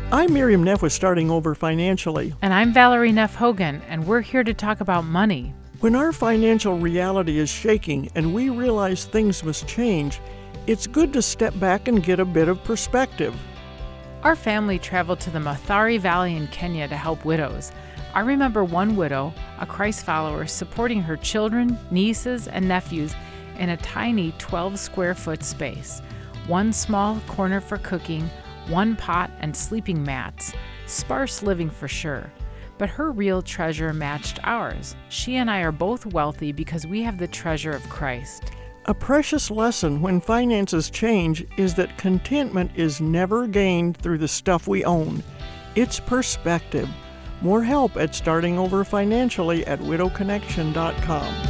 I'm Miriam Neff with Starting Over Financially. And I'm Valerie Neff Hogan, and we're here to talk about money. When our financial reality is shaking and we realize things must change, it's good to step back and get a bit of perspective. Our family traveled to the Mathare Valley in Kenya to help widows. I remember one widow, a Christ follower, supporting her children, nieces, and nephews in a tiny 12-square-foot space. One small corner for cooking, one pot and sleeping mats. Sparse living for sure. But her real treasure matched ours. She and I are both wealthy because we have the treasure of Christ. A precious lesson when finances change is that contentment is never gained through the stuff we own. It's perspective. More help at Starting Over Financially at widowconnection.com.